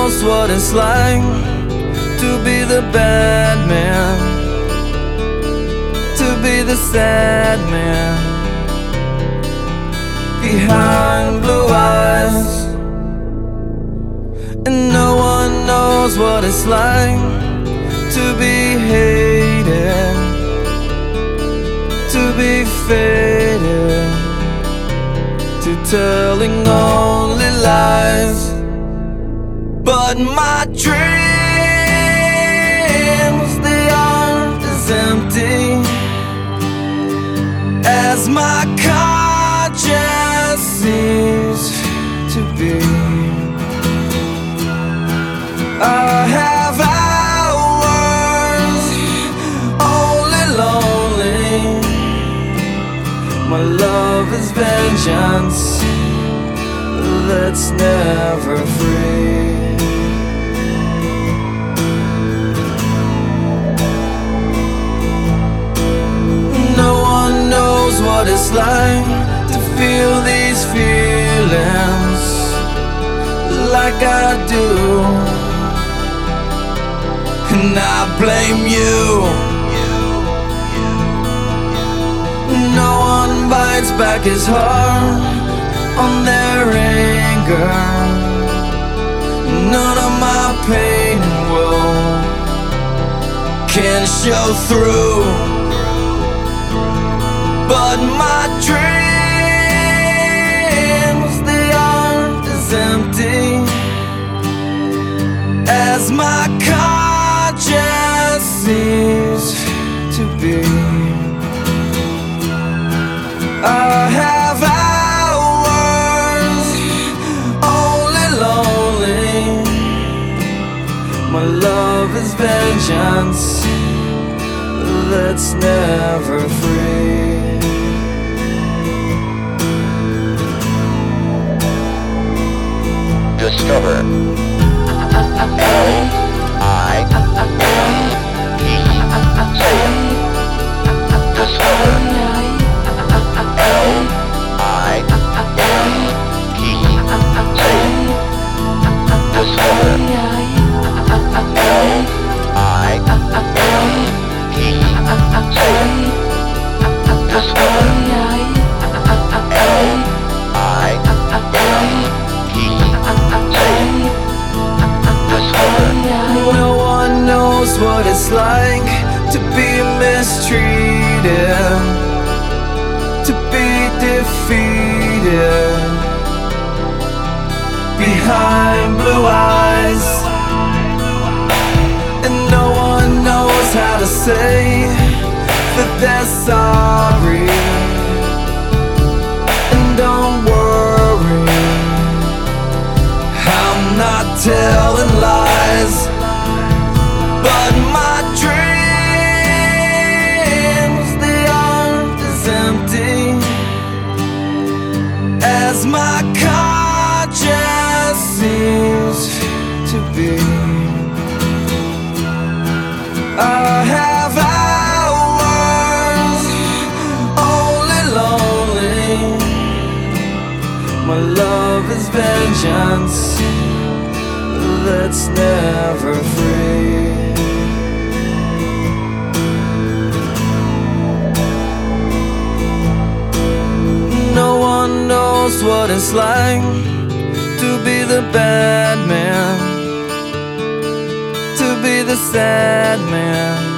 knows what it's like to be the bad man, to be the sad man behind blue eyes. And no one knows what it's like to be hated, to be faded, to telling only lies. But my dreams, they aren't as empty as my conscience seems to be. I have hours only lonely. My love is vengeance that's never free. No one knows what it's like to feel these feelings like I do, and I blame you. No one bites back his heart on their anger. None of my pain and woe can show through. But my dreams, they aren't as empty as my conscience seems to be. I have hours only lonely. My love is vengeance that's never free. Discover No one knows what it's like to be mistreated, to be defeated behind blue eyes. And no one knows how to say that they're sorry. And don't worry, I'm not telling lies. But my dreams, they aren't as empty as my conscience seems to be. I have hours only lonely. My love is vengeance that's never free. No one knows what it's like to be the bad man, to be the sad man